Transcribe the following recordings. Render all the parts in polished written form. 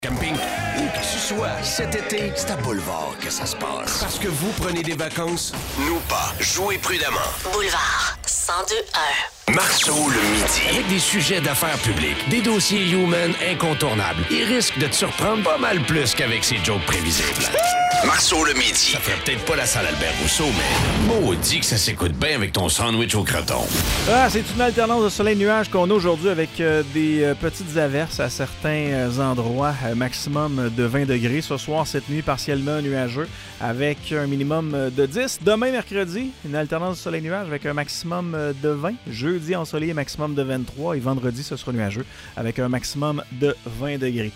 Camping, où que tu sois, cet été, c'est à Boulevard que ça se passe. Parce que vous prenez des vacances, nous pas. Jouez prudemment. Boulevard 102.1. Marceau le midi. Avec des sujets d'affaires publiques, des dossiers human incontournables. Il risque de te surprendre pas mal plus qu'avec ses jokes prévisibles. Marceau le midi. Ça ferait peut-être pas la salle Albert Rousseau, mais maudit que ça s'écoute bien avec ton sandwich au croton. Ah, c'est une alternance de soleil-nuage qu'on a aujourd'hui avec des petites averses à certains endroits, maximum de 20 degrés. Ce soir, cette nuit, partiellement nuageux avec un minimum de 10. Demain, mercredi, une alternance de soleil-nuage avec un maximum de 20. Jeudi, ensoleillé, maximum de 23. Et vendredi, ce sera nuageux avec un maximum de 20 degrés.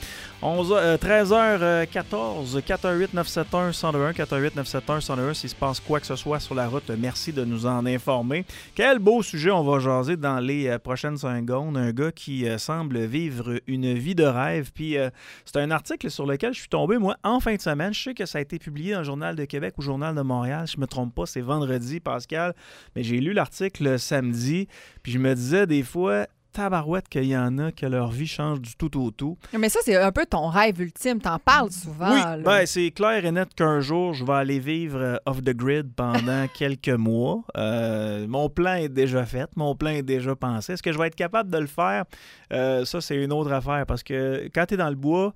13h14, 418-971-1021, 418-971-1021, s'il se passe quoi que ce soit sur la route, merci de nous en informer. Quel beau sujet on va jaser dans les prochaines secondes. Un gars qui semble vivre une vie de rêve. Puis c'est un article sur lequel je suis tombé, moi, en fin de semaine. Je sais que ça a été publié dans le Journal de Québec ou Journal de Montréal. Je me trompe pas, c'est vendredi, Pascal. Mais j'ai lu l'article samedi, puis je me disais des fois... tabarouette qu'il y en a que leur vie change du tout au tout. Mais ça, c'est un peu ton rêve ultime. T'en parles souvent. Oui, là. C'est clair et net qu'un jour, je vais aller vivre off the grid pendant quelques mois. Mon plan est déjà fait. Mon plan est déjà pensé. Est-ce que je vais être capable de le faire? Ça, c'est une autre affaire parce que quand tu es dans le bois,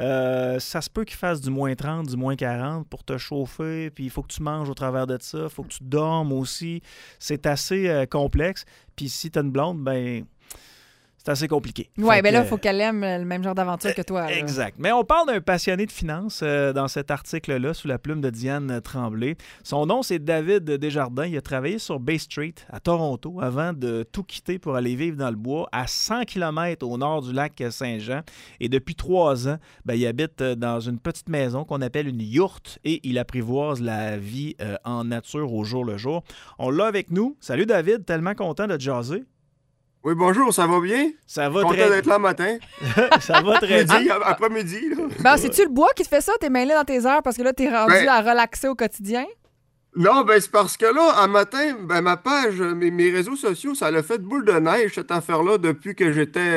ça se peut qu'il fasse du moins 30, du moins 40 pour te chauffer, puis il faut que tu manges au travers de ça, il faut que tu dormes aussi. C'est assez complexe. Puis si tu as une blonde, ben... c'est assez compliqué. Oui, bien là, il faut qu'elle aime le même genre d'aventure que toi. Là. Exact. Mais on parle d'un passionné de finances dans cet article-là, sous la plume de Diane Tremblay. Son nom, c'est David Desjardins. Il a travaillé sur Bay Street, à Toronto, avant de tout quitter pour aller vivre dans le bois, à 100 km au nord du lac Saint-Jean. Et depuis 3 ans, il habite dans une petite maison qu'on appelle une yourte et il apprivoise la vie en nature au jour le jour. On l'a avec nous. Salut David, tellement content de te jaser. Oui, bonjour, ça va bien? Ça va Content très d'être là matin. Ça va très bien. Après-midi, là. Ben, c'est-tu le bois qui te fait ça? T'es mêlé dans tes heures parce que là, t'es rendu à relaxer au quotidien? Non, c'est parce que là, un matin, ma page, mes réseaux sociaux, ça l'a fait boule de neige, cette affaire-là, depuis que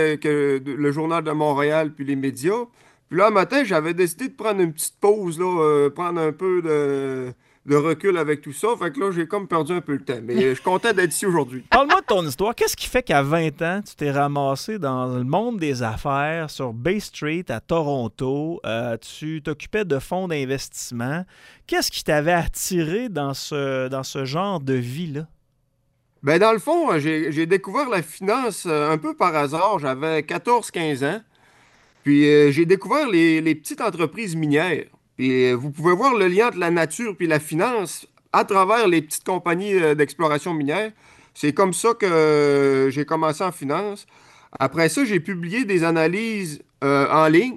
le Journal de Montréal puis les médias. Puis là, un matin, j'avais décidé de prendre une petite pause, là, prendre un peu de recul avec tout ça. Fait que là, j'ai comme perdu un peu le temps. Mais je suis content d'être ici aujourd'hui. Parle-moi de ton histoire. Qu'est-ce qui fait qu'à 20 ans, tu t'es ramassé dans le monde des affaires sur Bay Street à Toronto? Tu t'occupais de fonds d'investissement. Qu'est-ce qui t'avait attiré dans ce genre de vie-là? Dans le fond, j'ai découvert la finance un peu par hasard. J'avais 14-15 ans. Puis j'ai découvert les petites entreprises minières. Puis vous pouvez voir le lien entre la nature puis la finance à travers les petites compagnies d'exploration minière. C'est comme ça que j'ai commencé en finance. Après ça, j'ai publié des analyses en ligne.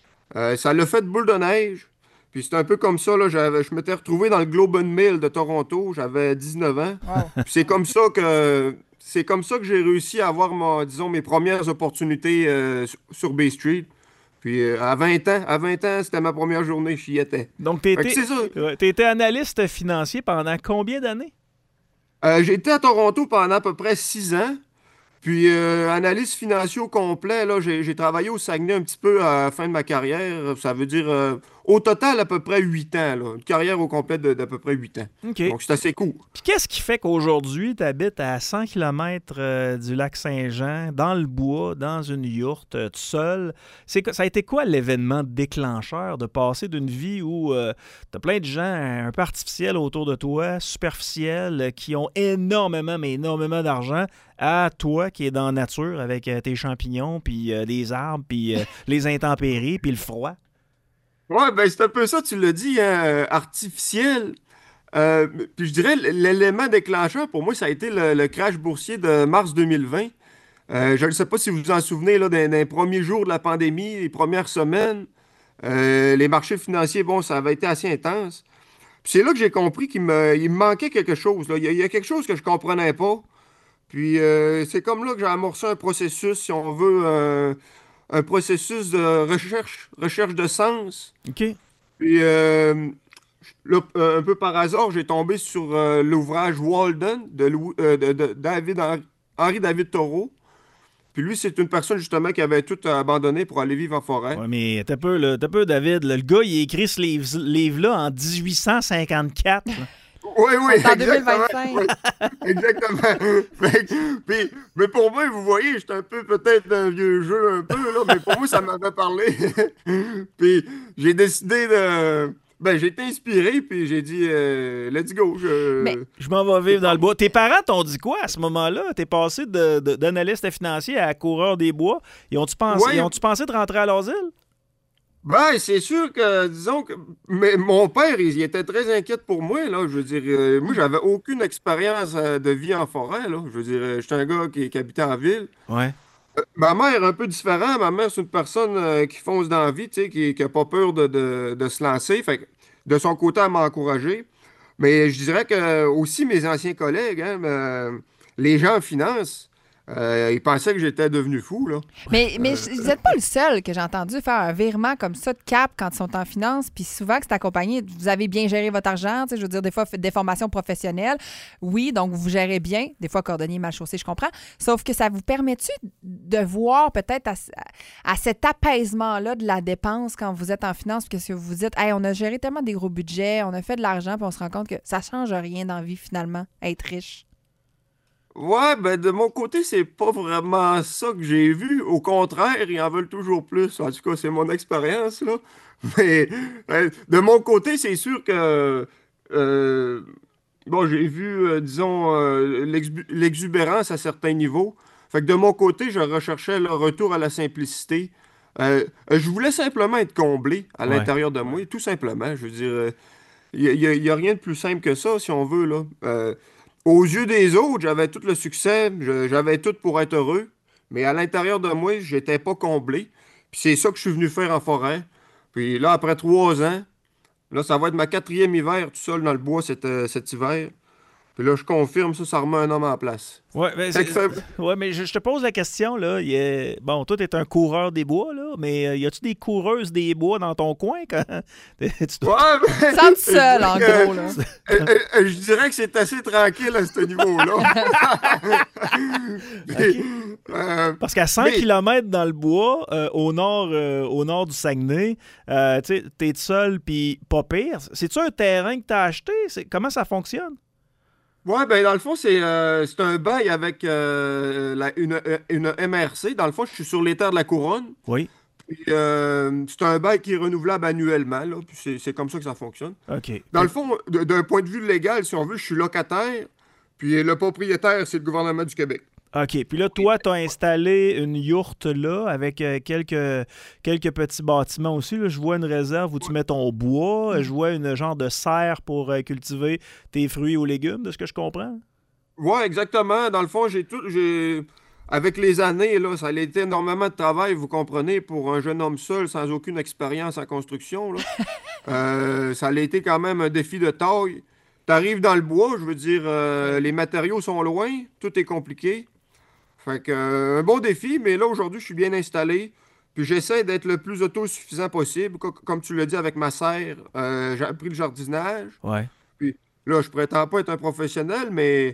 Ça l'a fait boule de neige. Puis c'est un peu comme ça, là, je m'étais retrouvé dans le Globe and Mail de Toronto. J'avais 19 ans. Wow. Puis c'est comme ça que j'ai réussi à avoir mes premières opportunités sur Bay Street. Puis à 20 ans, c'était ma première journée, j'y étais. Donc, tu étais analyste financier pendant combien d'années? J'ai été à Toronto pendant à peu près 6 ans. Puis analyste financier au complet, là, j'ai travaillé au Saguenay un petit peu à la fin de ma carrière. Ça veut dire au total à peu près 8 ans. Là, une carrière au complet d'à peu près 8 ans. Okay. Donc c'est assez court. Puis qu'est-ce qui fait qu'aujourd'hui, tu habites à 100 km du lac Saint-Jean, dans le bois, dans une yourte, tout seul? Ça a été quoi l'événement déclencheur de passer d'une vie où tu as plein de gens un peu artificiels autour de toi, superficiels, qui ont énormément, mais énormément d'argent, à toi qui est dans la nature avec tes champignons, puis les arbres, puis les intempéries, puis le froid? Ouais, c'est un peu ça, tu l'as dit, hein, artificiel. Puis je dirais, l'élément déclencheur, pour moi, ça a été le crash boursier de mars 2020. Je ne sais pas si vous vous en souvenez, là, dans les premiers jours de la pandémie, les premières semaines, les marchés financiers, ça avait été assez intense. Puis c'est là que j'ai compris il me manquait quelque chose. Là. Il y a quelque chose que je comprenais pas. Puis c'est comme là que j'ai amorcé un processus, si on veut, un processus de recherche de sens. OK. Puis là, un peu par hasard, j'ai tombé sur l'ouvrage Walden de Henri David Thoreau. Puis lui, c'est une personne, justement, qui avait tout abandonné pour aller vivre en forêt. Ouais, mais t'as peu, David. Là, le gars, il a écrit ce livre-là en 1854. Oui, En exactement. 2025. Oui, exactement. Mais pour moi, vous voyez, j'étais un peu peut-être un vieux jeu un peu, là, mais pour moi, ça m'avait parlé. Puis j'ai décidé de... Ben, j'ai été inspiré, puis j'ai dit, let's go. Mais- Je m'en vais vivre dans le bois. Tes parents t'ont dit quoi à ce moment-là? T'es passé d'analyste financier à coureur des bois. Ils ont-tu pensé de rentrer à l'asile? Ben, c'est sûr que, disons que... Mais mon père, il était très inquiet pour moi, là. Je veux dire, moi, j'avais aucune expérience de vie en forêt, là. Je veux dire, j'étais un gars qui habitait en ville. Ouais. Ma mère, un peu différent. Ma mère, c'est une personne qui fonce dans la vie, tu sais, qui a pas peur de se lancer. Fait que, de son côté, elle m'a encouragé. Mais je dirais que aussi mes anciens collègues, hein, les gens en finance, ils pensaient que j'étais devenu fou, là. Mais vous n'êtes pas le seul que j'ai entendu faire un virement comme ça de cap quand ils sont en finance, puis souvent que c'est accompagné, vous avez bien géré votre argent, tu sais, je veux dire, des fois, faites des formations professionnelles. Oui, donc vous gérez bien, des fois cordonnier mal chaussé, je comprends. Sauf que ça vous permet-tu de voir peut-être à cet apaisement-là de la dépense quand vous êtes en finance, parce que vous vous dites, hey, on a géré tellement des gros budgets, on a fait de l'argent, puis on se rend compte que ça change rien dans la vie finalement, être riche. Ouais, ben de mon côté, c'est pas vraiment ça que j'ai vu. Au contraire, ils en veulent toujours plus. En tout cas, c'est mon expérience, là. Mais de mon côté, c'est sûr que euh, bon, j'ai vu, disons, l'exubérance à certains niveaux. Fait que de mon côté, je recherchais le retour à la simplicité. Je voulais simplement être comblé à Ouais. l'intérieur de moi, tout simplement. Je veux dire, y a rien de plus simple que ça, si on veut, là. Aux yeux des autres, j'avais tout le succès, j'avais tout pour être heureux, mais à l'intérieur de moi, j'étais pas comblé. Puis c'est ça que je suis venu faire en forêt. Puis là, après 3 ans, là, ça va être ma 4e hiver tout seul dans le bois cet hiver. Puis là, je confirme ça, ça remet un homme en place. Ouais, mais, Fait que ça- je te pose la question, là. Bon, toi, t'es un coureur des bois, là, mais y a-tu des coureuses des bois dans ton coin quand tu dois- Ouais, ben, Sente seul, en je dirais gros, là. je dirais que c'est assez tranquille à ce niveau-là. Puis, Parce qu'à 100 mais- km dans le bois, au nord du Saguenay, tu sais, t'es seul puis pas pire. C'est-tu un terrain que t'as acheté? Comment ça fonctionne? Ouais, ben dans le fond, c'est un bail avec une MRC. Dans le fond, je suis sur les terres de la Couronne. Oui. Puis, c'est un bail qui est renouvelable annuellement, là. Puis c'est comme ça que ça fonctionne. OK. Dans le fond, d'un point de vue légal, si on veut, je suis locataire. Puis le propriétaire, c'est le gouvernement du Québec. OK. Puis là, toi, tu as installé une yourte là avec quelques petits bâtiments aussi. Là. Je vois une réserve où tu mets ton bois. Je vois une genre de serre pour cultiver tes fruits ou légumes, de ce que je comprends. Ouais, exactement. Dans le fond, avec les années, là, ça a été énormément de travail, vous comprenez, pour un jeune homme seul, sans aucune expérience en construction, là. Ça a été quand même un défi de taille. T'arrives dans le bois, je veux dire, les matériaux sont loin, tout est compliqué. Fait que, un bon défi, mais là, aujourd'hui, je suis bien installé. Puis j'essaie d'être le plus autosuffisant possible. Comme tu l'as dit avec ma serre, j'ai appris le jardinage. Ouais. Puis là, je prétends pas être un professionnel, mais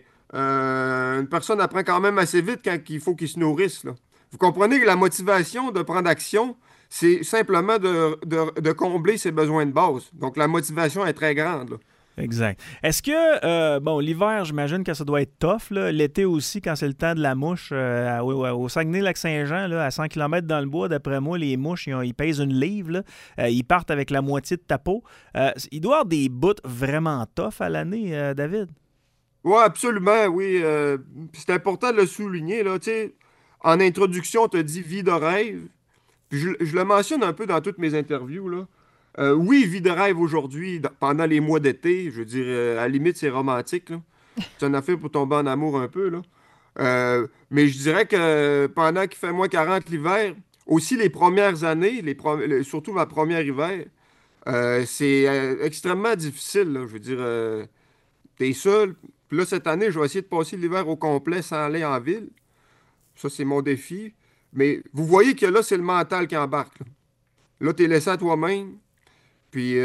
une personne apprend quand même assez vite quand il faut qu'il se nourrisse, là. Vous comprenez que la motivation de prendre action, c'est simplement de combler ses besoins de base. Donc la motivation est très grande, là. Exact. Est-ce que, bon, l'hiver, j'imagine que ça doit être tough, là. L'été aussi, quand c'est le temps de la mouche, au Saguenay-Lac-Saint-Jean, là, à 100 km dans le bois, d'après moi, les mouches, ils pèsent une livre, là. Ils partent avec la moitié de ta peau. Il doit y avoir des bouts vraiment tough à l'année, David. Oui, absolument, oui. Puis c'est important de le souligner, là. Tu sais, en introduction, tu as dit vie de rêve. Puis je le mentionne un peu dans toutes mes interviews, là. Oui, vie de rêve aujourd'hui, pendant les mois d'été, je veux dire, à la limite, c'est romantique, là. C'est une affaire pour tomber en amour un peu, là. Mais je dirais que pendant qu'il fait moins 40 l'hiver, aussi les premières années, surtout ma première hiver, c'est extrêmement difficile, là. Je veux dire, t'es seul. Puis là, cette année, je vais essayer de passer l'hiver au complet sans aller en ville. Ça, c'est mon défi. Mais vous voyez que là, c'est le mental qui embarque, là. Là, t'es laissé à toi-même. Puis,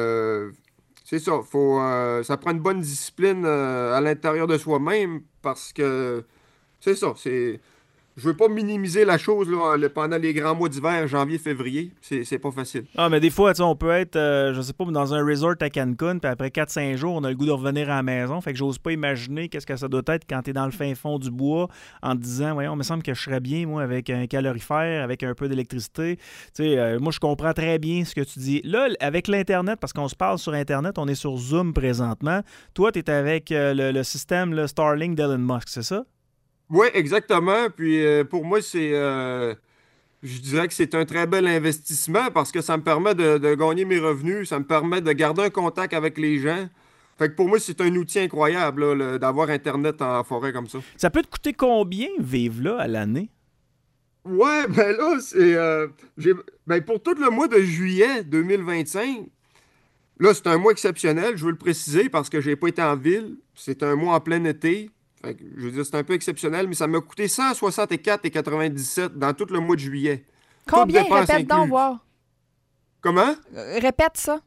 c'est ça. Ça prend une bonne discipline à l'intérieur de soi-même parce que, c'est ça. je veux pas minimiser la chose là, pendant les grands mois d'hiver, janvier, février. C'est pas facile. Ah, mais des fois, on peut être, je sais pas, dans un resort à Cancun, puis après 4-5 jours, on a le goût de revenir à la maison. Fait que j'ose pas imaginer qu'est-ce que ça doit être quand t'es dans le fin fond du bois en te disant, voyons, il me semble que je serais bien, moi, avec un calorifère, avec un peu d'électricité. Moi, je comprends très bien ce que tu dis. Là, avec l'Internet, parce qu'on se parle sur Internet, on est sur Zoom présentement. Toi, t'es avec le système le Starlink d'Elon Musk, c'est ça? Oui, exactement. Puis pour moi, je dirais que c'est un très bel investissement parce que ça me permet de gagner mes revenus, ça me permet de garder un contact avec les gens. Fait que pour moi, c'est un outil incroyable là, d'avoir Internet en forêt comme ça. Ça peut te coûter combien vivre là à l'année? Ouais, ben là, ben pour tout le mois de juillet 2025, là, c'est un mois exceptionnel, je veux le préciser parce que j'ai pas été en ville. C'est un mois en plein été. Fait que, je veux dire, c'est un peu exceptionnel, mais ça m'a coûté 164,97 dans tout le mois de juillet. Combien? Toutes dépenses Répète donc, incluses. voir. Comment? Répète ça.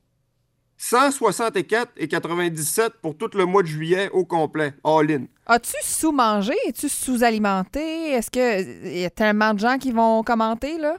164,97 pour tout le mois de juillet au complet, all-in. As-tu sous-mangé? Es-tu sous-alimenté? Est-ce qu'il y a tellement de gens qui vont commenter, là?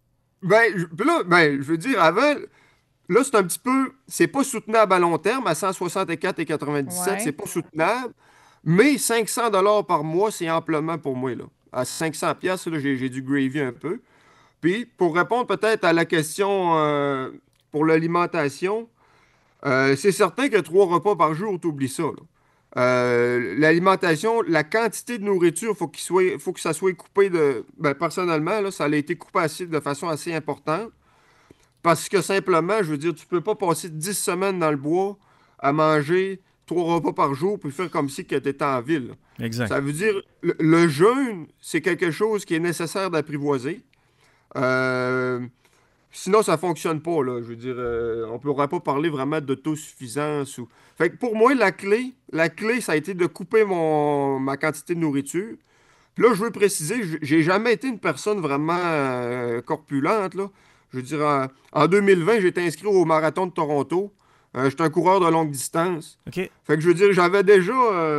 Je veux dire, avant, là, c'est un petit peu, c'est pas soutenable à long terme, à 164,97, Ouais. c'est pas soutenable, mais 500 $ par mois, c'est amplement pour moi, là. À 500 piastres, là, j'ai du gravy un peu. Puis, pour répondre peut-être à la question pour l'alimentation, c'est certain que 3 repas par jour, t'oublies ça, là. L'alimentation, la quantité de nourriture, faut que ça soit coupé de. Ben, personnellement, là, ça a été coupé de façon assez importante. Parce que simplement, je veux dire, tu peux pas passer 10 semaines dans le bois à manger 3 repas par jour puis faire comme si tu étais en ville, là. Exact. Ça veut dire, le jeûne, c'est quelque chose qui est nécessaire d'apprivoiser. Euh, Sinon, ça fonctionne pas, là. Je veux dire, on ne pourra pas parler vraiment d'autosuffisance. Fait que pour moi, la clé, ça a été de couper ma quantité de nourriture. Puis là, je veux préciser, j'ai jamais été une personne vraiment corpulente, là. Je veux dire, en 2020, j'ai été inscrit au marathon de Toronto. J'étais un coureur de longue distance. OK. Fait que je veux dire, j'avais déjà,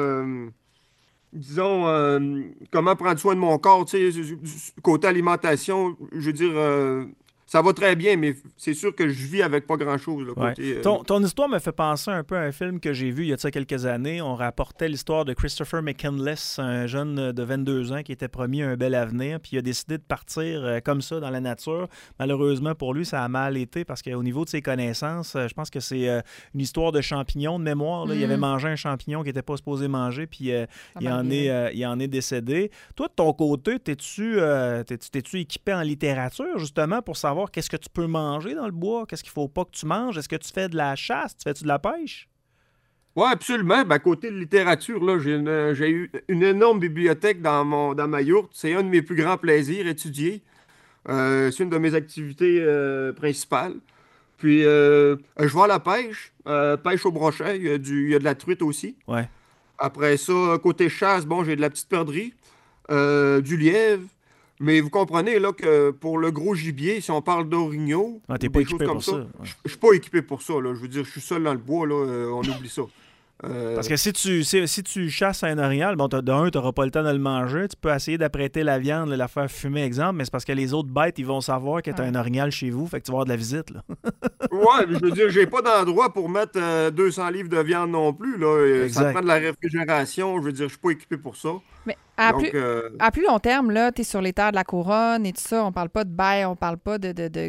disons, comment prendre soin de mon corps, tu sais, côté alimentation. Je veux dire, ça va très bien, mais c'est sûr que je vis avec pas grand-chose, là, Ouais. côté, Ton histoire me fait penser un peu à un film que j'ai vu il y a de ça quelques années. On rapportait l'histoire de Christopher McCandless, un jeune de 22 ans qui était promis un bel avenir, puis il a décidé de partir comme ça dans la nature. Malheureusement pour lui, ça a mal été parce qu'au niveau de ses connaissances, je pense que c'est une histoire de champignons de mémoire, là. Il avait mangé un champignon qu'il n'était pas supposé manger, puis il en est décédé. Toi, de ton côté, t'es-tu équipé en littérature, justement, pour savoir qu'est-ce que tu peux manger dans le bois, qu'est-ce qu'il faut pas que tu manges? Est-ce que tu fais de la chasse? Tu fais-tu de la pêche? Oui, absolument. Ben, côté de littérature, là, j'ai eu une énorme bibliothèque dans ma yourte. C'est un de mes plus grands plaisirs, étudier. C'est une de mes activités principales. Puis, je vais à la pêche, pêche au brochet. Il y a de la truite aussi. Ouais. Après ça, côté chasse, bon, j'ai de la petite perdrix, du lièvre. Mais vous comprenez là que pour le gros gibier, si on parle d'orignaux, Ah, t'es ou pas des choses équipé comme pour ça. Ouais. je suis pas équipé pour ça, là. Je veux dire, je suis seul dans le bois, là, on oublie ça. Parce que si tu chasses un orignal, bon, tu n'auras pas le temps de le manger. Tu peux essayer d'apprêter la viande, la faire fumer, exemple, mais c'est parce que les autres bêtes, ils vont savoir que tu as un orignal chez vous, fait que tu vas avoir de la visite, là. Ouais, mais je veux dire, j'ai pas d'endroit pour mettre 200 livres de viande non plus, là. Ça Exact. prend de la réfrigération. Je veux dire, je suis pas équipé pour ça. Mais Donc, à plus long terme, là, tu es sur les terres de la couronne et tout ça. On parle pas de bail, on parle pas de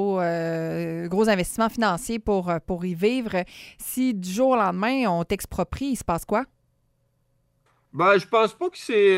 gros investissements financiers pour y vivre. Si du jour au lendemain, on t'exproprie, il se passe quoi? ben, je pense pas que c'est.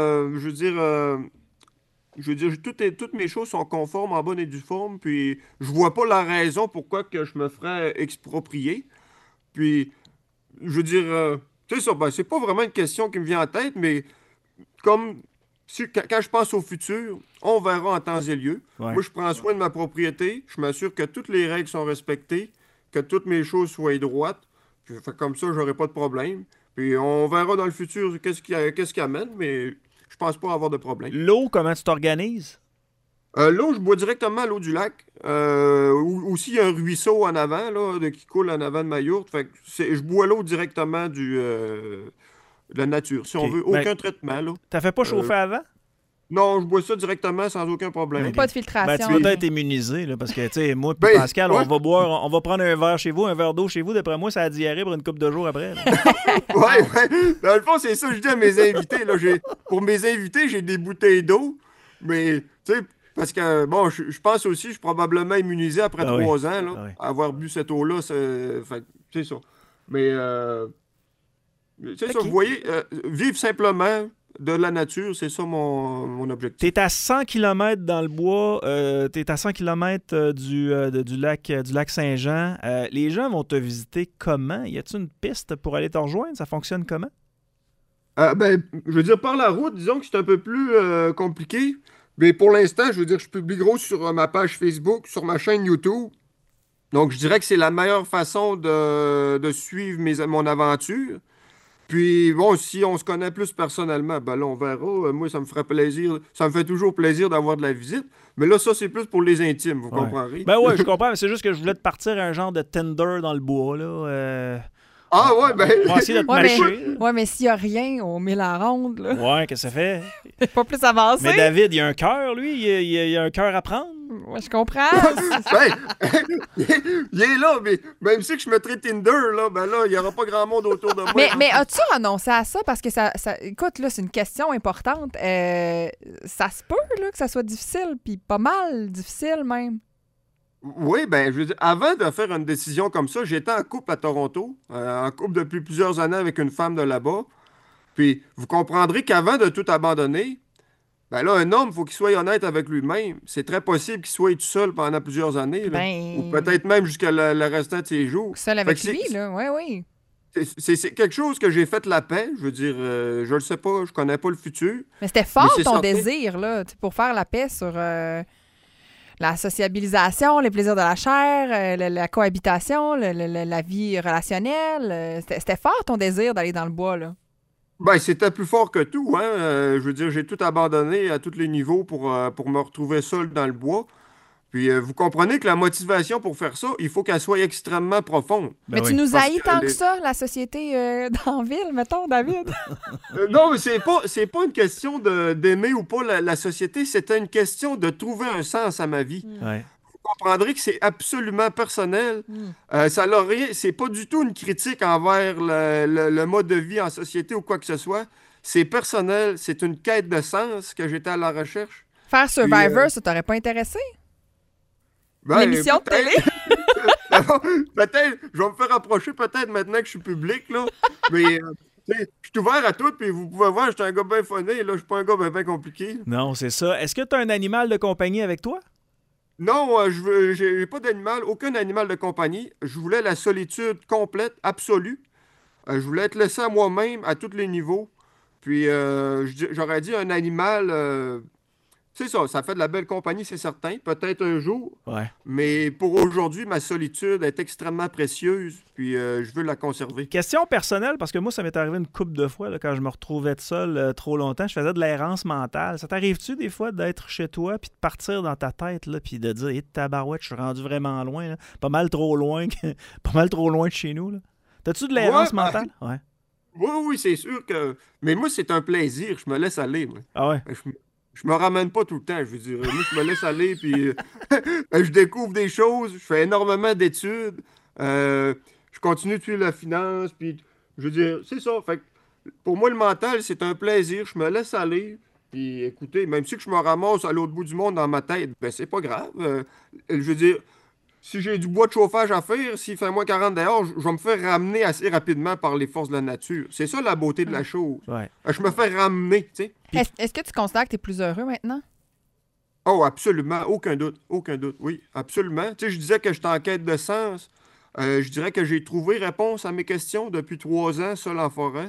Toutes mes choses sont conformes en bonne et due forme, puis je vois pas la raison pourquoi que je me ferais exproprier. Puis, je veux dire, tu sais ça, ben, c'est pas vraiment une question qui me vient en tête, mais comme quand je pense au futur, on verra en temps et lieu. Ouais. Moi, je prends soin de ma propriété, je m'assure que toutes les règles sont respectées, que toutes mes choses soient droites, puis fait comme ça, j'aurai pas de problème. Puis on verra dans le futur qu'est-ce qui amène, mais je pense pas avoir de problème. L'eau, comment tu t'organises? L'eau, je bois directement l'eau du lac. Aussi, il y a un ruisseau en avant, là, qui coule en avant de ma yourte. Fait que je bois l'eau directement de la nature. Si on OK. veut, Ben, aucun traitement, là. T'as fait pas chauffer avant? Non, je bois ça directement sans aucun problème. Pas de filtration. Tu dois être immunisé, là, parce que, tu sais, moi et Pascal, ouais. on va prendre un verre chez vous, un verre d'eau chez vous. D'après moi, ça a diarrhée pour une couple de jours après. Ouais. Dans le fond, c'est ça que je dis à mes invités. Là. Pour mes invités, j'ai des bouteilles d'eau, mais, tu sais, parce que, bon, je pense aussi, je suis probablement immunisé après 3 ans, là, à avoir bu cette eau-là. C'est ça. Mais, c'est ça, vous voyez, vivre simplement de la nature, c'est ça mon objectif. Tu es à 100 km dans le bois, tu es à 100 km du lac Saint-Jean. Les gens vont te visiter comment? Y a-t-il une piste pour aller te rejoindre? Ça fonctionne comment? Je veux dire, par la route, disons que c'est un peu plus compliqué. Mais pour l'instant, je veux dire, je publie gros sur ma page Facebook, sur ma chaîne YouTube. Donc, je dirais que c'est la meilleure façon de suivre mon aventure. Puis, bon, si on se connaît plus personnellement, ben là, on verra. Moi, ça me ferait plaisir. Ça me fait toujours plaisir d'avoir de la visite. Mais là, ça, c'est plus pour les intimes, vous comprendrez? Ben ouais, je comprends. Mais c'est juste que je voulais te partir un genre de Tinder dans le bois, là. Ah ouais, ben... On va essayer de te matcher. Mais s'il n'y a rien au 1000 à ronde, là... Ouais, qu'est-ce que ça fait? Pas plus avancé. Mais David, il y a un cœur, lui. Il y a un cœur à prendre. Ouais, je comprends. Il est là, mais même si je mettrais Tinder, là, ben là, il n'y aura pas grand monde autour de moi. Mais as-tu renoncé à ça? Parce que ça écoute, là, c'est une question importante. Ça se peut, là, que ça soit difficile, puis pas mal difficile, même. Oui, ben, je veux dire, avant de faire une décision comme ça, j'étais en couple à Toronto, en couple depuis plusieurs années avec une femme de là-bas. Puis, vous comprendrez qu'avant de tout abandonner, ben là, un homme, il faut qu'il soit honnête avec lui-même. C'est très possible qu'il soit tout seul pendant plusieurs années, là. Ou peut-être même jusqu'à le restant de ses jours. Seul avec lui, là, oui. C'est quelque chose que j'ai fait la paix. Je veux dire, je le sais pas, je connais pas le futur. Mais c'était fort ton désir, là, pour faire la paix sur... la sociabilisation, les plaisirs de la chair, la cohabitation, la vie relationnelle. C'était fort ton désir d'aller dans le bois, là. Ben, c'était plus fort que tout, hein. Je veux dire, j'ai tout abandonné à tous les niveaux pour me retrouver seul dans le bois. Puis, vous comprenez que la motivation pour faire ça, il faut qu'elle soit extrêmement profonde. Mais tu nous haïs tant que ça, la société dans la ville, mettons, David? Non, mais c'est pas une question d'aimer ou pas la société, c'était une question de trouver un sens à ma vie. Ouais. Vous comprendrez que c'est absolument personnel. Ça n'a rien, c'est pas du tout une critique envers le mode de vie en société ou quoi que ce soit. C'est personnel, c'est une quête de sens que j'étais à la recherche. Faire Survivor, ça t'aurait pas intéressé? L'émission de télé? Peut-être, je vais me faire approcher peut-être maintenant que je suis public, là. Mais je suis ouvert à tout, puis vous pouvez voir, je suis un gars bien funné, là, je suis pas un gars bien compliqué. Non, c'est ça. Est-ce que tu as un animal de compagnie avec toi? Non, j'ai pas d'animal, aucun animal de compagnie. Je voulais la solitude complète, absolue. Je voulais être laissé à moi-même à tous les niveaux. Puis j'aurais dit un animal... c'est ça fait de la belle compagnie, c'est certain. Peut-être un jour. Ouais. Mais pour aujourd'hui, ma solitude est extrêmement précieuse. Puis je veux la conserver. Question personnelle, parce que moi, ça m'est arrivé une couple de fois là, quand je me retrouvais seul trop longtemps. Je faisais de l'errance mentale. Ça t'arrive-tu des fois d'être chez toi puis de partir dans ta tête là, puis de dire hey, tabarouette, je suis rendu vraiment loin. Là. Pas mal trop loin de chez nous. Là. T'as-tu de l'errance mentale? Ouais. Oui, c'est sûr que... Mais moi, c'est un plaisir. Je me laisse aller. Moi. Ah ouais? Je me ramène pas tout le temps, je veux dire. Moi, je me laisse aller, puis je découvre des choses, je fais énormément d'études, je continue de suivre la finance, puis je veux dire, c'est ça. Fait que pour moi, le mental, c'est un plaisir. Je me laisse aller, puis écoutez, même si je me ramasse à l'autre bout du monde dans ma tête, ben c'est pas grave. Je veux dire, si j'ai du bois de chauffage à faire, s'il fait moins 40 dehors, je vais me faire ramener assez rapidement par les forces de la nature. C'est ça la beauté de la chose. Ouais. Je me fais ramener, tu sais. Est-ce que tu considères que tu es plus heureux maintenant? Oh, absolument. Aucun doute. Oui, absolument. Tu sais, je disais que j'étais en quête de sens. Je dirais que j'ai trouvé réponse à mes questions depuis 3 ans, seul en forêt.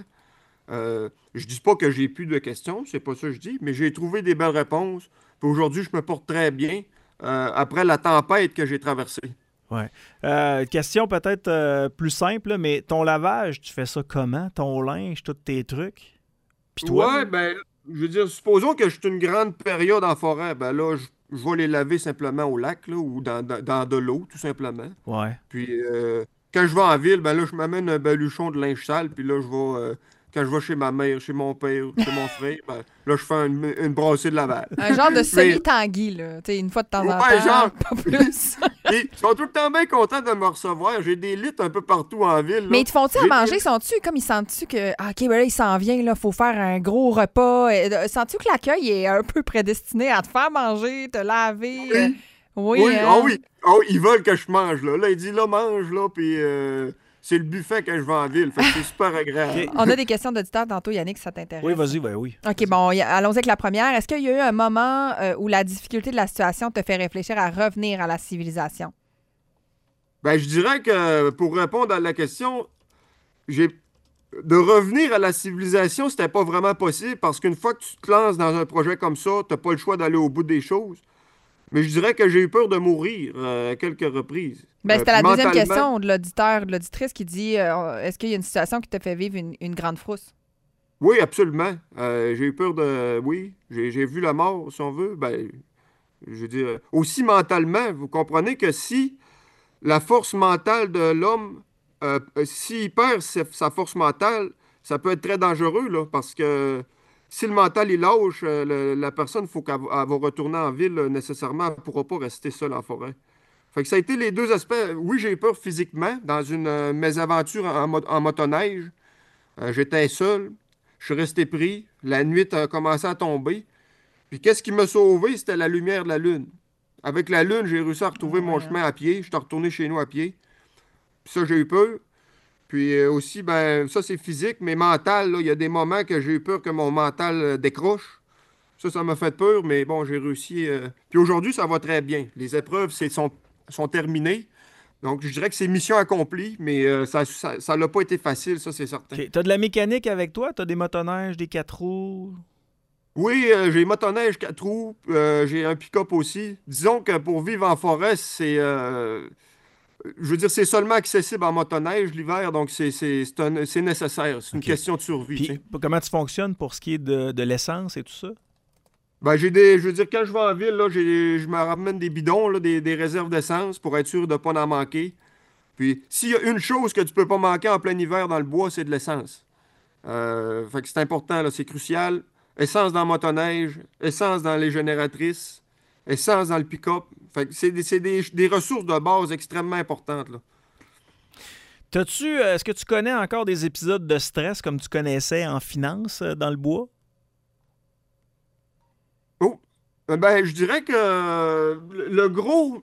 Je dis pas que j'ai plus de questions, c'est pas ça que je dis, mais j'ai trouvé des belles réponses. Puis aujourd'hui, je me porte très bien après la tempête que j'ai traversée. Ouais. Question peut-être plus simple, mais ton lavage, tu fais ça comment? Ton linge, tous tes trucs? Puis toi? Ouais, ben, je veux dire, supposons que je suis une grande période en forêt, ben là, je vais les laver simplement au lac, là, ou dans de l'eau, tout simplement. Ouais. Puis, quand je vais en ville, ben là, je m'amène un baluchon de linge sale, puis là, je vais quand je vais chez ma mère, chez mon père, chez mon frère, ben, là, je fais une brassée de Laval. Un genre de semi-Tanguy, là. Tu sais, une fois de temps en temps, genre, pas plus. Ils sont tout le temps bien contents de me recevoir. J'ai des lits un peu partout en ville. Là. Mais ils te font-tu à manger? Sont-tu comme ils sentent-tu que, OK, ben là, il s'en vient, là, faut faire un gros repas. Sens-tu que l'accueil est un peu prédestiné à te faire manger, te laver? Oui. Oui. Hein? Oui. Oh, ils veulent que je mange, là. Là, ils disent, là, mange, là, puis c'est le buffet quand je vais en ville. Fait que c'est super agréable. OK. On a des questions d'auditeurs tantôt, Yannick, ça t'intéresse? Oui, vas-y, ben oui. OK, bon, allons-y avec la première. Est-ce qu'il y a eu un moment où la difficulté de la situation te fait réfléchir à revenir à la civilisation? Ben, je dirais que pour répondre à la question, de revenir à la civilisation, c'était pas vraiment possible parce qu'une fois que tu te lances dans un projet comme ça, t'as pas le choix d'aller au bout des choses. Mais je dirais que j'ai eu peur de mourir à quelques reprises. Ben, c'était la deuxième mentalement, question de l'auditeur, de l'auditrice qui dit est-ce qu'il y a une situation qui te fait vivre une grande frousse? Oui, absolument. J'ai eu peur de... Oui, j'ai vu la mort, si on veut. Ben, je veux dire, aussi mentalement, vous comprenez que si la force mentale de l'homme, s'il perd sa force mentale, ça peut être très dangereux, là, parce que si le mental il lâche, la personne, il faut qu'elle va retourner en ville nécessairement, elle ne pourra pas rester seule en forêt. Fait que ça a été les deux aspects. Oui, j'ai eu peur physiquement dans une mésaventure en motoneige. J'étais seul, je suis resté pris, la nuit a commencé à tomber. Puis qu'est-ce qui m'a sauvé? C'était la lumière de la lune. Avec la lune, j'ai réussi à retrouver mon chemin à pied. Je suis retourné chez nous à pied. Puis ça, j'ai eu peur. Puis aussi, ben ça, c'est physique, mais mental, là, il y a des moments que j'ai eu peur que mon mental décroche. Ça m'a fait peur, mais bon, j'ai réussi. Puis aujourd'hui, ça va très bien. Les épreuves sont terminées. Donc, je dirais que c'est mission accomplie, mais ça n'a pas été facile, ça, c'est certain. Okay. T'as de la mécanique avec toi? T'as des motoneiges, des 4 roues? Oui, j'ai motoneige 4 roues, j'ai un pick-up aussi. Disons que pour vivre en forêt, c'est seulement accessible en motoneige l'hiver, donc c'est nécessaire. C'est une question de survie. Puis, comment tu fonctionnes pour ce qui est de l'essence et tout ça? Ben, quand je vais en ville, là, je me ramène des bidons, là, des réserves d'essence pour être sûr de ne pas en manquer. Puis, s'il y a une chose que tu peux pas manquer en plein hiver dans le bois, c'est de l'essence. Fait que c'est important, là, c'est crucial. Essence dans la motoneige, essence dans les génératrices, essence dans le pick-up. Fait que c'est des ressources de base extrêmement importantes, là. Est-ce que tu connais encore des épisodes de stress comme tu connaissais en finance dans le bois? Oh! Ben, je dirais que le gros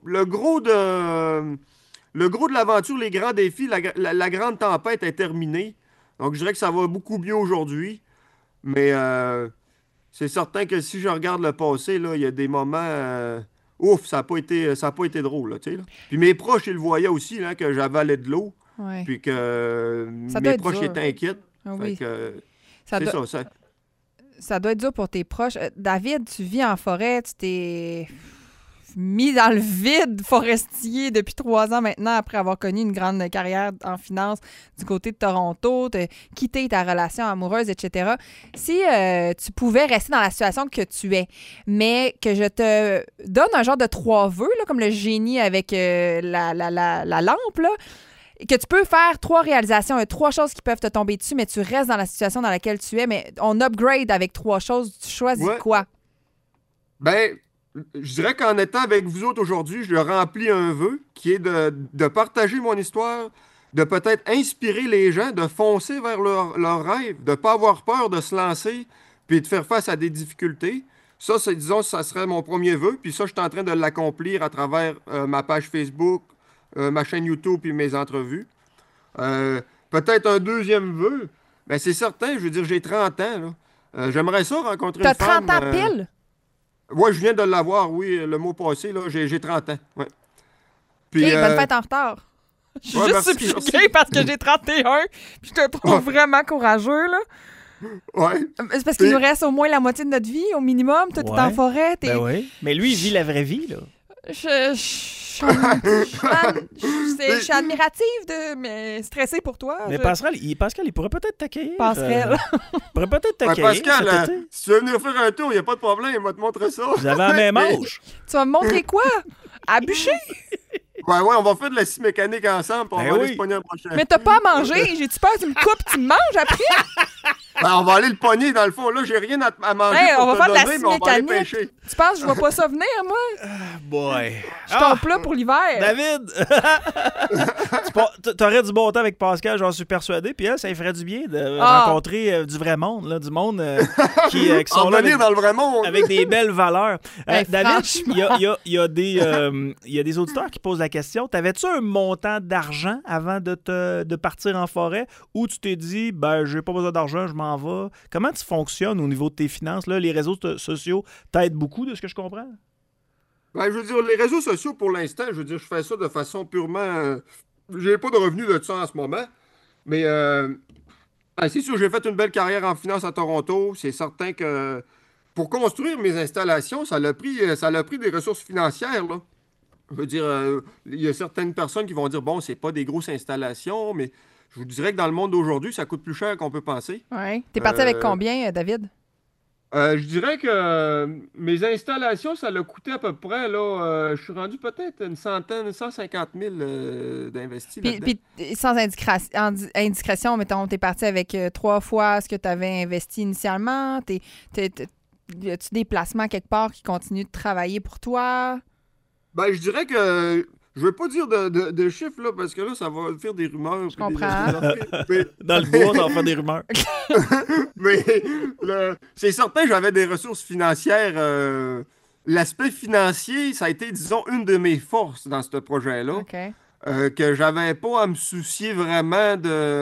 de l'aventure, les grands défis, la grande tempête est terminée. Donc, je dirais que ça va beaucoup mieux aujourd'hui. Mais c'est certain que si je regarde le passé, là, il y a des moments... ça n'a pas été drôle, là, tu sais. Là. Puis mes proches, ils le voyaient aussi, là, que j'avalais de l'eau. Ouais. Puis que Ça mes doit être proches dur. étaient inquiets. Ah Fait oui. que, Ça c'est doit- ça. Ça doit être dur pour tes proches. David, tu vis en forêt, tu t'es mis dans le vide forestier depuis 3 ans maintenant après avoir connu une grande carrière en finance du côté de Toronto, t'as quitté ta relation amoureuse, etc. Si tu pouvais rester dans la situation que tu es, mais que je te donne un genre de 3 vœux, là, comme le génie avec la lampe, là, que tu peux faire 3 réalisations, 3 choses qui peuvent te tomber dessus, mais tu restes dans la situation dans laquelle tu es, mais on upgrade avec 3 choses, tu choisis quoi? Ben, je dirais qu'en étant avec vous autres aujourd'hui, je remplis un vœu qui est de partager mon histoire, de peut-être inspirer les gens, de foncer vers leur rêve, de ne pas avoir peur de se lancer, puis de faire face à des difficultés. Ça, ça serait mon premier vœu, puis ça, je suis en train de l'accomplir à travers ma page Facebook, ma chaîne YouTube puis mes entrevues. Peut-être un deuxième vœu, ben c'est certain, je veux dire, j'ai 30 ans, là. J'aimerais ça rencontrer une femme... T'as 30 ans pile? Oui, je viens de l'avoir, oui, le mois passé, là, j'ai 30 ans. Ouais. Puis, Bonne fête en retard. Je suis ouais, juste merci, subjuguée merci. parce que j'ai 31 puis je te trouve vraiment courageux, là. Ouais. C'est parce qu'il nous reste au moins la moitié de notre vie, au minimum. Toi, t'es Ouais. en forêt. Ben oui. Mais lui, il vit la vraie vie, là. Je suis admirative, mais stressée pour toi. Mais Pascal, il pourrait peut-être t'accueillir. Passerelle. Il pourrait peut-être Ouais, t'accueillir. Pascal, cet été. si tu veux venir faire un tour, il n'y a pas de problème, on va te montrer ça. Vous avez la même âge. Tu vas me montrer quoi? À bûcher? Ouais, on va faire de la scie mécanique ensemble, puis on va aller se pogner un prochain. Mais t'as pas à manger. J'ai-tu peur que tu me coupes, tu me manges après? On va aller le pogner, dans le fond. Là, j'ai rien à manger On pour va faire de la donner, scie mais on va aller mécanique. pêcher. Tu penses que je vois pas ça venir, moi? Boy. Je tombe plat pour l'hiver. David! T'aurais du bon temps avec Pascal, j'en suis persuadé. Puis ça lui ferait du bien de rencontrer du vrai monde, là, du monde qui sont là dans le vrai monde. avec des belles valeurs. David, franchement. il y a des auditeurs qui posent la question. T'avais-tu un montant d'argent avant de partir en forêt ou tu t'es dit, j'ai pas besoin d'argent, je m'en vais? Comment tu fonctionnes au niveau de tes finances? Là, les réseaux sociaux t'aident beaucoup, de ce que je comprends? Je veux dire, les réseaux sociaux, pour l'instant, je fais ça de façon purement... j'ai pas de revenus de ça en ce moment, mais c'est sûr, j'ai fait une belle carrière en finance à Toronto. C'est certain que pour construire mes installations, ça a pris des ressources financières, là. Je veux dire, il y a certaines personnes qui vont dire, bon, c'est pas des grosses installations, mais je vous dirais que dans le monde d'aujourd'hui, ça coûte plus cher qu'on peut penser. Ouais. T'es parti avec combien, David? Je dirais que mes installations, ça l'a coûté à peu près, là, je suis rendu peut-être 150 000 d'investis là-dedans. Puis sans indiscrétion, mettons, t'es parti avec 3 fois ce que tu avais investi initialement. Y a-tu des placements quelque part qui continuent de travailler pour toi? Je dirais que je veux pas dire de chiffres, là, parce que là, ça va faire des rumeurs. Je comprends. Dans le bois, ça va faire des rumeurs. Mais c'est certain, j'avais des ressources financières. L'aspect financier, ça a été, disons, une de mes forces dans ce projet-là. OK. Que j'avais pas à me soucier vraiment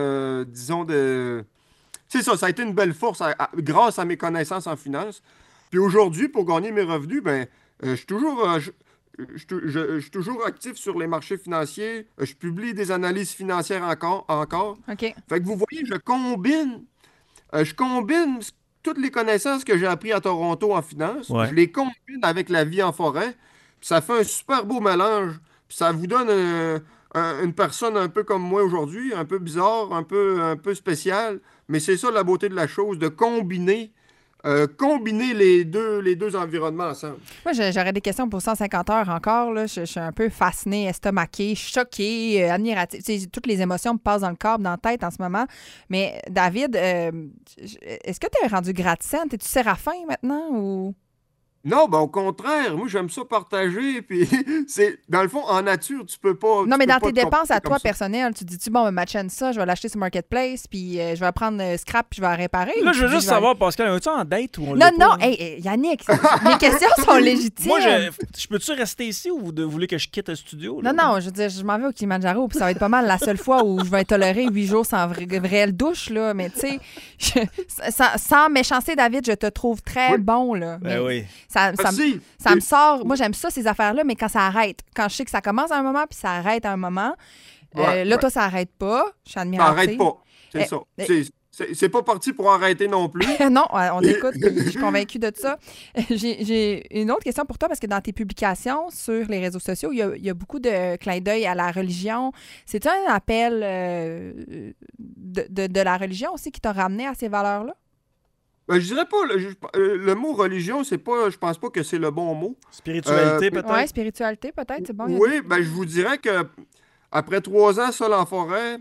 C'est ça a été une belle force grâce à mes connaissances en finance. Puis aujourd'hui, pour gagner mes revenus, je suis toujours... je suis toujours actif sur les marchés financiers. Je publie des analyses financières encore. OK. Fait que vous voyez, je combine toutes les connaissances que j'ai apprises à Toronto en finance. Ouais. Je les combine avec la vie en forêt. Puis ça fait un super beau mélange. Puis ça vous donne une personne un peu comme moi aujourd'hui, un peu bizarre, un peu spéciale. Mais c'est ça la beauté de la chose, de combiner les deux environnements ensemble. Moi, j'aurais des questions pour 150 heures encore. Là. Je suis un peu fascinée, estomaquée, choquée, admirative. Tu sais, toutes les émotions me passent dans le corps, dans la tête en ce moment. Mais David, est-ce que tu es rendu gratte-scène? Es-tu Séraphin maintenant ou... Non, au contraire, moi j'aime ça partager, puis c'est dans le fond en nature, tu peux pas. Non, mais dans tes dépenses à toi ça. Personnelles, tu dis-tu ma chaîne ça, je vais l'acheter sur Marketplace, puis je vais prendre scrap, puis je vais la réparer. Là, je veux juste savoir, Pascal, es-tu en date ou on Non, hey, Yannick, mes questions sont légitimes. Moi, je peux-tu rester ici ou vous voulez que je quitte le studio? Là? Non, je veux dire, je m'en vais au Kilimanjaro, puis ça va être pas mal la seule fois où je vais être toléré 8 jours sans réelle douche, là. Mais tu sais, sans méchanceté, David, je te trouve très bon, là. Ben oui. Ça me sort. Moi, j'aime ça, ces affaires-là, mais quand ça arrête. Quand je sais que ça commence à un moment puis ça arrête à un moment. Toi, ça arrête pas. Je suis admirative. Ça arrête pas. C'est ça. C'est pas parti pour arrêter non plus. Non, on écoute. Je suis convaincue de ça. J'ai une autre question pour toi parce que dans tes publications sur les réseaux sociaux, il y a beaucoup de clins d'œil à la religion. C'est un appel de la religion aussi qui t'a ramené à ces valeurs-là? Je dirais pas, le mot religion, c'est pas, je pense pas que c'est le bon mot. Spiritualité, peut-être? Oui, spiritualité, peut-être, c'est bon. Oui, je vous dirais que après 3 ans seul en forêt,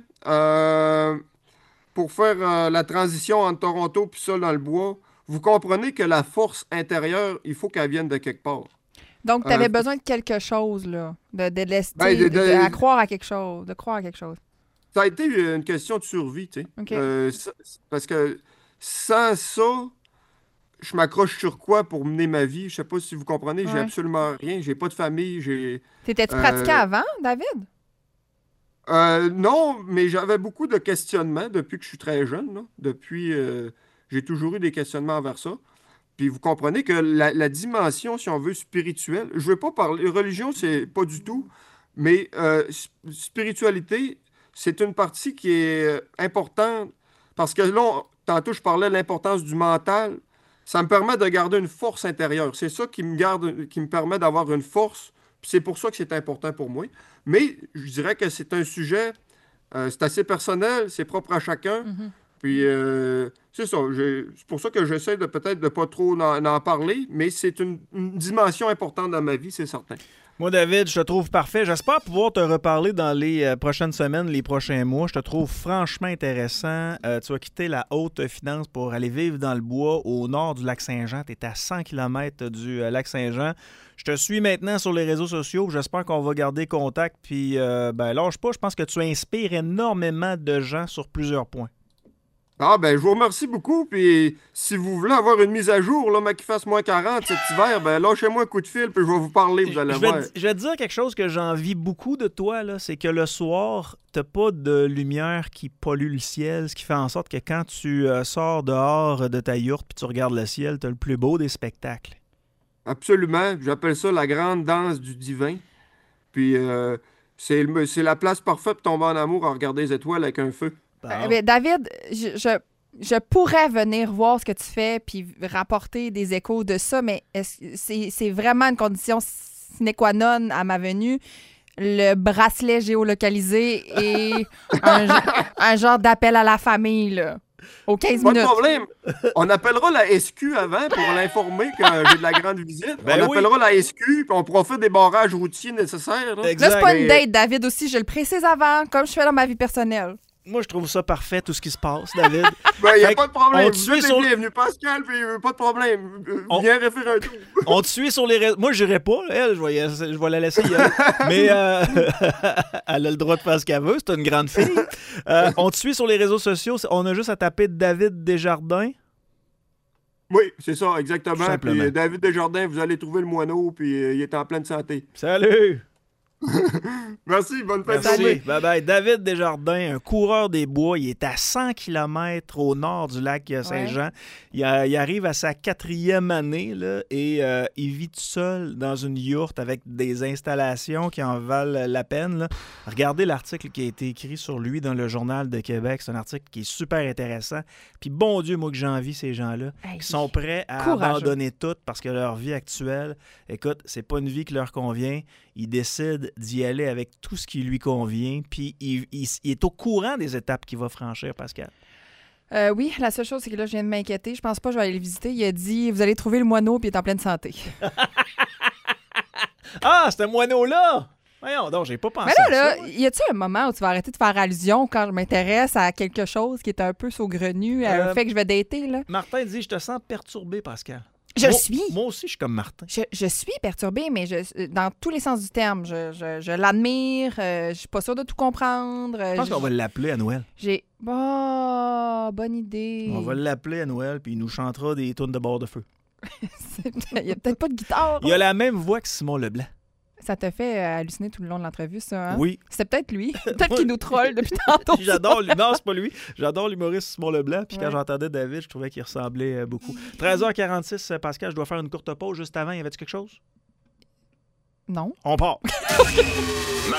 pour faire la transition entre Toronto puis seul dans le bois, vous comprenez que la force intérieure, il faut qu'elle vienne de quelque part. Donc, tu avais besoin de quelque chose, là, de croire à quelque chose, de croire à quelque chose. Ça a été une question de survie, tu sais. Okay. Parce que sans ça, je m'accroche sur quoi pour mener ma vie? Je sais pas si vous comprenez, j'ai absolument rien. J'ai pas de famille. T'étais-tu pratiqué avant, David? Non, mais j'avais beaucoup de questionnements depuis que je suis très jeune. Là. Depuis, j'ai toujours eu des questionnements envers ça. Puis vous comprenez que la dimension, si on veut, spirituelle, je veux pas parler... Religion, c'est pas du tout. Mais spiritualité, c'est une partie qui est importante. Parce que là, tantôt, je parlais de l'importance du mental. Ça me permet de garder une force intérieure. C'est ça qui me permet d'avoir une force. Puis c'est pour ça que c'est important pour moi. Mais je dirais que c'est un sujet, c'est assez personnel, c'est propre à chacun. Mm-hmm. Puis c'est ça. C'est pour ça que j'essaie de peut-être de pas trop en parler, mais c'est une dimension importante dans ma vie, c'est certain. Moi, David, je te trouve parfait. J'espère pouvoir te reparler dans les prochaines semaines, les prochains mois. Je te trouve franchement intéressant. Tu vas quitter la haute finance pour aller vivre dans le bois au nord du lac Saint-Jean. Tu es à 100 km du lac Saint-Jean. Je te suis maintenant sur les réseaux sociaux. J'espère qu'on va garder contact. Puis, lâche pas. Je pense que tu inspires énormément de gens sur plusieurs points. Ah, ben, je vous remercie beaucoup. Puis, si vous voulez avoir une mise à jour, là, mais qu'il fasse moins 40 cet hiver, ben, lâchez-moi un coup de fil, puis je vais vous parler, vous allez voir. Je vais te dire quelque chose que j'envie beaucoup de toi, là, c'est que le soir, t'as pas de lumière qui pollue le ciel, ce qui fait en sorte que quand tu sors dehors de ta yourte puis tu regardes le ciel, t'as le plus beau des spectacles. Absolument. J'appelle ça la grande danse du divin. Puis, c'est la place parfaite pour tomber en amour à regarder les étoiles avec un feu. Mais David, je pourrais venir voir ce que tu fais puis rapporter des échos de ça, mais c'est vraiment une condition sine qua non à ma venue. Le bracelet géolocalisé et un genre d'appel à la famille, là, aux 15 Pas minutes. de problème. On appellera la SQ avant pour l'informer que j'ai de la grande visite. Ben on appellera la SQ, puis on pourra faire des barrages routiers nécessaires. Là. Exact. Là, c'est pas une date, David, aussi. Je le précise avant, comme je fais dans ma vie personnelle. Moi, je trouve ça parfait, tout ce qui se passe, David. Ben, il n'y a Fait pas de problème. on te Vous êtes suit sur- bienvenus, Pascal, puis pas de problème. Viens refaire un tour. On te suit sur les réseaux. Moi, je n'irai pas. Elle, je vais la laisser y aller. Mais elle a le droit de faire ce qu'elle veut. C'est une grande fille. On te suit sur les réseaux sociaux. On a juste à taper David Desjardins. Oui, c'est ça, Tout exactement. simplement. Puis David Desjardins, vous allez trouver le moineau, puis il est en pleine santé. Salut! Merci, bonne fin de Merci. journée. Bye bye. David Desjardins, un coureur des bois. Il est à 100 km au nord du lac Saint-Jean. Il arrive à sa 4e année là, et il vit tout seul dans une yourte avec des installations qui en valent la peine. Là. Regardez l'article qui a été écrit sur lui dans le Journal de Québec. C'est un article qui est super intéressant. Puis bon Dieu, moi que j'envie ces gens-là qui sont prêts à abandonner tout parce que leur vie actuelle, écoute, c'est pas une vie qui leur convient. Il décide d'y aller avec tout ce qui lui convient, puis il est au courant des étapes qu'il va franchir, Pascal. Oui, la seule chose, c'est que là, je viens de m'inquiéter. Je pense pas que je vais aller le visiter. Il a dit, vous allez trouver le moineau, puis il est en pleine santé. Ah, c'est un moineau-là! Voyons donc, j'ai pas pensé Mais là, à ça. y a-tu un moment où tu vas arrêter de faire allusion quand je m'intéresse à quelque chose qui est un peu saugrenu, au fait que je vais dater, là? Martin dit, je te sens perturbé, Pascal. Moi aussi, je suis comme Martin. Je suis perturbée, mais dans tous les sens du terme. Je l'admire. Je suis pas sûre de tout comprendre. Je pense qu'on va l'appeler à Noël. Bonne idée. On va l'appeler à Noël, puis il nous chantera des tunes de bord de feu. Il y a peut-être pas de guitare. Il a la même voix que Simon Leblanc. Ça te fait halluciner tout le long de l'entrevue, ça, hein? Oui. C'est peut-être lui. Peut-être qu'il nous troll depuis tantôt. J'adore lui. Non, c'est pas lui. J'adore l'humoriste Simon Leblanc. Puis quand j'entendais David, je trouvais qu'il ressemblait beaucoup. 13h46, Pascal, je dois faire une courte pause juste avant. Y avait-tu quelque chose? Non. On part.